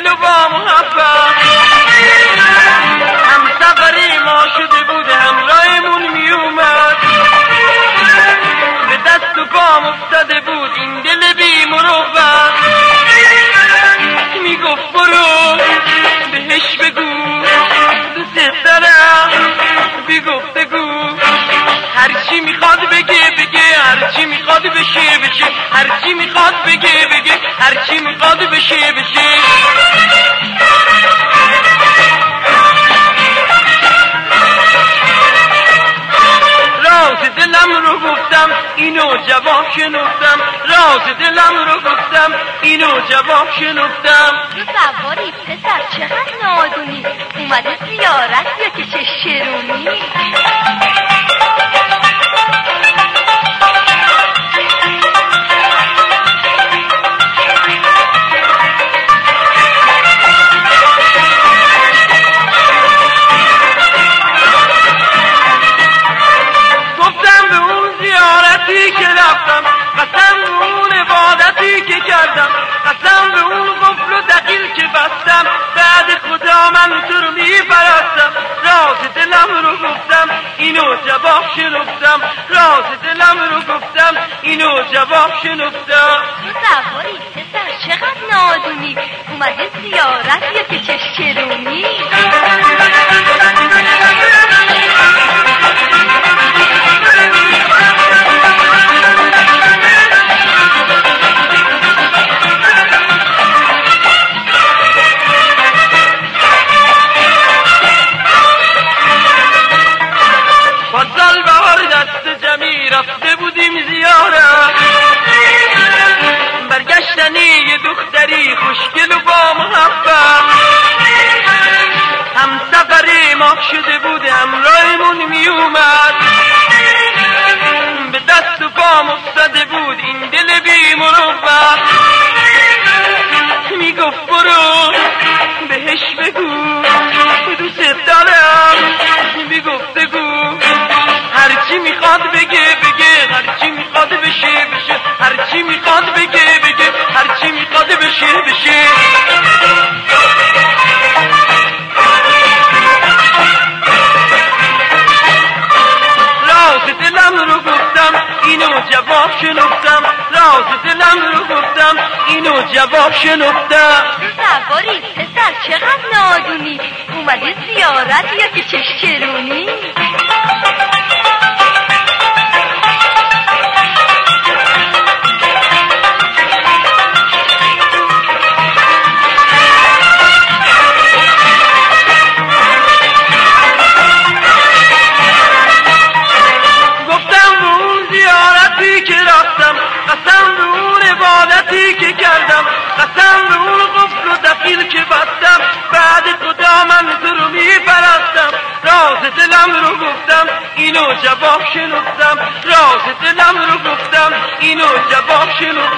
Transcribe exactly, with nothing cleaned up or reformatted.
خوشگل و با محبت هم سفری ما شده بود همراهمون می اومد به دست و پام افتاده بود این دل بی مروت می گفت برو بهش بگو دوست دارم بی گفتگو هرچی میخواد بگه بگه هرچی میخواد بشه بشه هرچی میخواد بگه بگه هرچی میخواد بشه بشه راز دلم رو گفتم اینو جواب شنفتم راز دلم رو گفتم اینو جواب شنفتم تو سواری پسر چقدر نادونی اومده زیارت یا که چه شرونی قسم به اون عبادتی که کردم قسم به اون قفل و دقیل که بستم بعد خدا من تو رو میپرستم راز دلم رو گفتم اینو جواب شنفتم راز دلم رو گفتم اینو جواب شنفتم تو سواری پسر چقدر نادونی اومده زیارت یا که چه شرونی فضل بهار دست جمعی رفته بودیم زیارت برگشتنی یه دختری خوشگل و با محبت هم سفری ما شده بود همراهمون می اومد به دست و پام افتاده بود این دل بی مروت می گفت برو بهش بگو دوست دارم بی گفتگو هرچی میخواد بگه بگه هرچی میخواد بشه بشه هرچی میخواد بگه بگه هرچی میخواد بشه بشه راز دلم رو گفتم اینو جواب شنفتم راز دلم رو گفتم اینو جواب شنفتم تو سواری پسر چقدر نادونی اومده زیارت یا که چه شرونی قسم به اون عبادتی که کردم قسم به اون قفل و دقیل که بستم بعد خدا من تو رو میپرستم راز دلم رو گفتم اینو جواب شنفتم راز دلم رو گفتم اینو جواب شنفتم